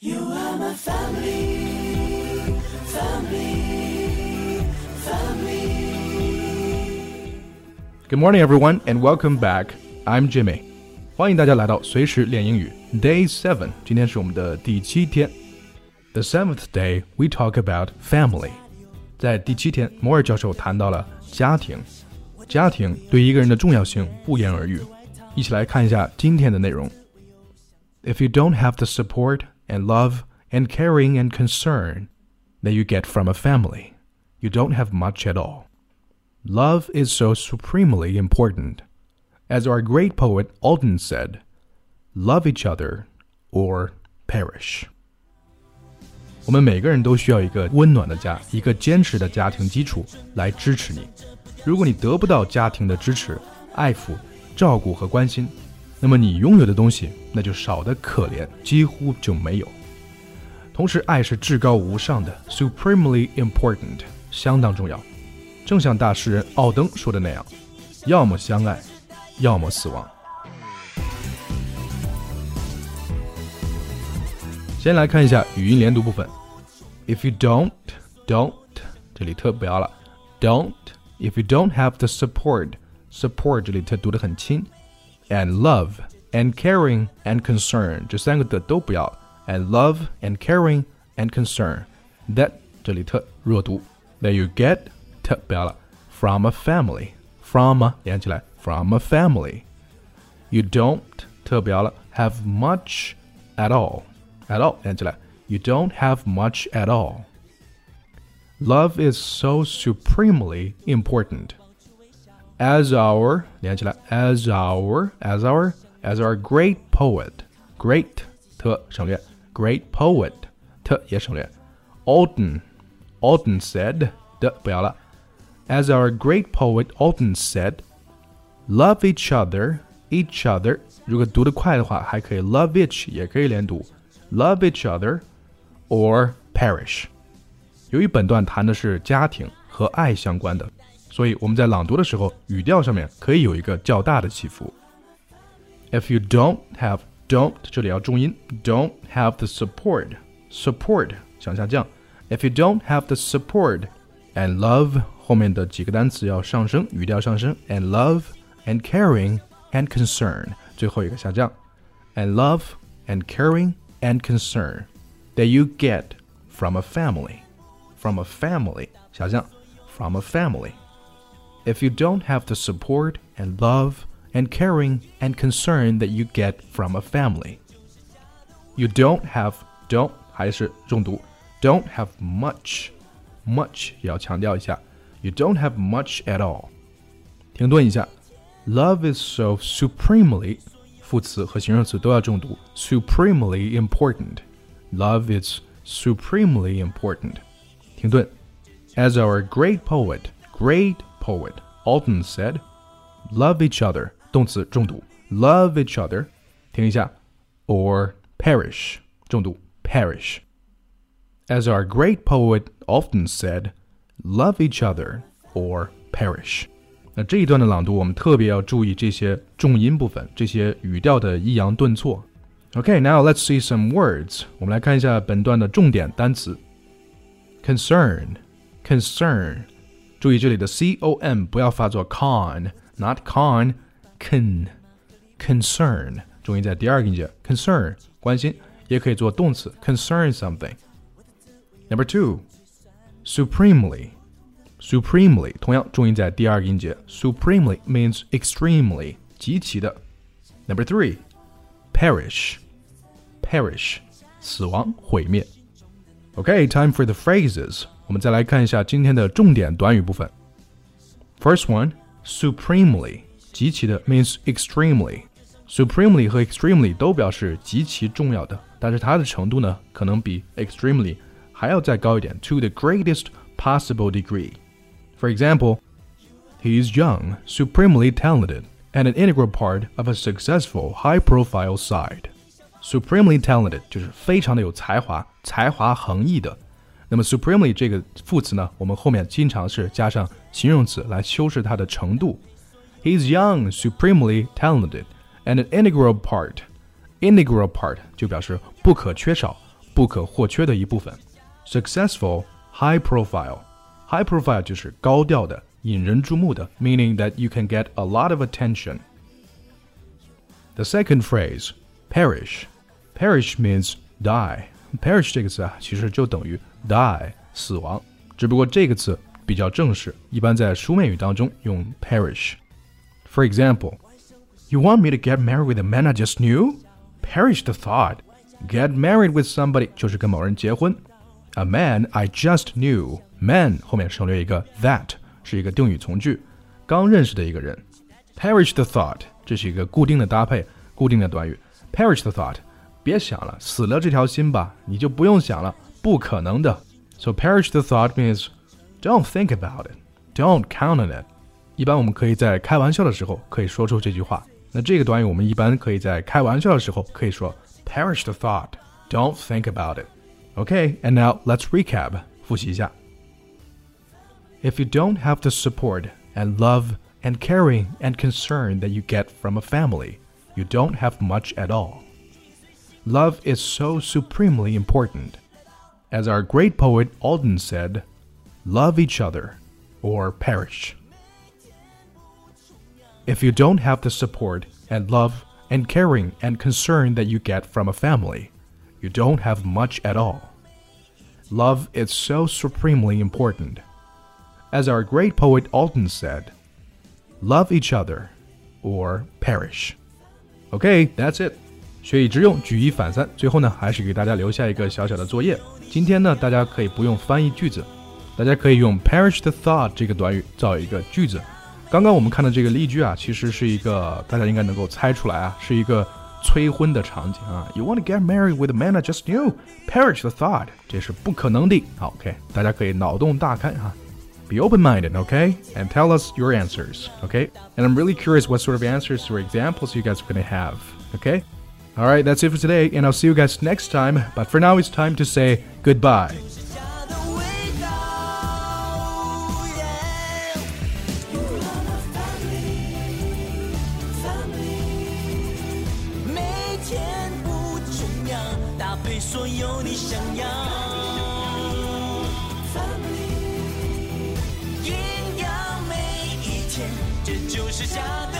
You are my family, family, family. Good morning, everyone, and welcome back. I'm Jimmy. 欢迎大家来到随时练英语 Day 7， 今天是我们的第7天。The 7th day, we talk about family. 在第7天，摩尔教授谈到了家庭。家庭对一个人的重要性不言而喻。一起来看一下今天的内容。If you don't have the support and love and caring and concern that you get from a family, you don't have much at all. Love is so supremely important. As our great poet Alden said, love each other or perish. 我们每个人都需要一个温暖的家，一个坚实的家庭基础来支持你。如果你得不到家庭的支持、爱抚、照顾和关心，那么你拥有的东西那就少得可怜，几乎就没有。同时，爱是至高无上的 ，supremely important， 相当重要。正像大诗人奥登说的那样，要么相爱，要么死亡。先来看一下语音连读部分。If you don't， 这里特不要了 ，don't。If you don't have the support 这里特读得很轻 ，and love and caring and concern 这三个的都不要 ，and love and caring and concern that 这里特弱读 ，that you get 特不要了 from a family from 连起来 from a family you don't 特不要了 have much at all 连起来 you don't have much at all。Love is so supremely important. As our 连起来 as our great poet great 特省略 great poet 特也省略 Alden said 的不要了 As our great poet Alden said, love each other 如果读得快的话还可以 love each 也可以连读 love each other or perish。由于本段谈的是家庭和爱相关的，所以我们在朗读的时候语调上面可以有一个较大的起伏。If you don't have don't 这里要重音 don't have the support 向下降 If you don't have the support and love 后面的几个单词要上升语调上升 and love and caring and concern 最后一个下降 and love and caring and concern that you get from a family下降 from a family. If you don't have the support and love and caring and concern that you get from a family, you don't have don't 还是重读 don't have much 也要强调一下 you don't have much at all. 停顿一下 Love is so supremely 副词和形容词都要重读 supremely important. Love is supremely important. 停顿 As our great poet Alden said, love each other 动词重读 love each other 停一下 or perish 重读 perish. As our great poet Alden said, love each other or perish. 那这一段的朗读我们特别要注意这些重音部分，这些语调的抑扬顿挫。Okay, now let's see some words. 我们来看一下本段的重点单词。Concern 注意这里的 con 不要发作 con not con concern 重音在第二个音节 concern 关心也可以做动词 concern something. Number 2 supremely 同样重音在第二个音节 supremely means extremely 极其的 Number 3 perish 死亡毁灭 Okay, time for the phrases. 我们再来看一下今天的重点短语部分。First one, supremely, 极其的 means extremely. Supremely 和 extremely 都表示极其重要的，但是它的程度呢，可能比 extremely 还要再高一点 to the greatest possible degree. For example, he is young, supremely talented, and an integral part of a successful high-profile side.Supremely talented 就是非常的有才华横溢的。那么 supremely 这个副词呢，我们后面经常是加上形容词来修饰它的程度。He's young, supremely talented, and an integral part 就表示不可缺少、 不可或缺的一部分。Successful, high profile. High profile 就是高调的、引人注目的 meaning that you can get a lot of attention. The second phrase, perish. Perish means die. Perish 这个词啊，其实就等于 die, 死亡。只不过这个词比较正式，一般在书面语当中用 perish. For example, you want me to get married with a man I just knew? Perish the thought. Get married with somebody 就是跟某人结婚。A man I just knew. Man 后面省略一个 that 是一个定语从句，刚认识的一个人。Perish the thought 这是一个固定的搭配，固定的短语。Perish the thought 别想了，死了这条心吧，你就不用想了，不可能的。So perish the thought means don't think about it, don't count on it. 一般我们可以在开玩笑的时候可以说出这句话。那这个短语我们一般可以在开玩笑的时候可以说 perish the thought, don't think about it. Okay, and now let's recap. 复习一下。If you don't have the support and love and caring and concern that you get from a family, you don't have much at all. Love is so supremely important. As our great poet Alden said, love each other or perish. If you don't have the support and love and caring and concern that you get from a family, you don't have much at all. Love is so supremely important. As our great poet Alden said, love each other or perish. Okay, that's it. 学以致用，举一反三。最后呢，还是给大家留下一个小小的作业。今天呢，大家可以不用翻译句子，大家可以用 perish the thought 这个短语造一个句子。刚刚我们看的这个例句啊，其实是一个大家应该能够猜出来啊，是一个催婚的场景啊。You want to get married with a man I just knew? Perish the thought， 这是不可能的。好 ，OK， 大家可以脑洞大开啊。Be open-minded, okay? And tell us your answers, okay? And I'm really curious what sort of answers or examples you guys are going to have, okay? All right, that's it for today, and I'll see you guys next time. But for now, it's time to say goodbye. 所有你想要，营养每一天，这就是家。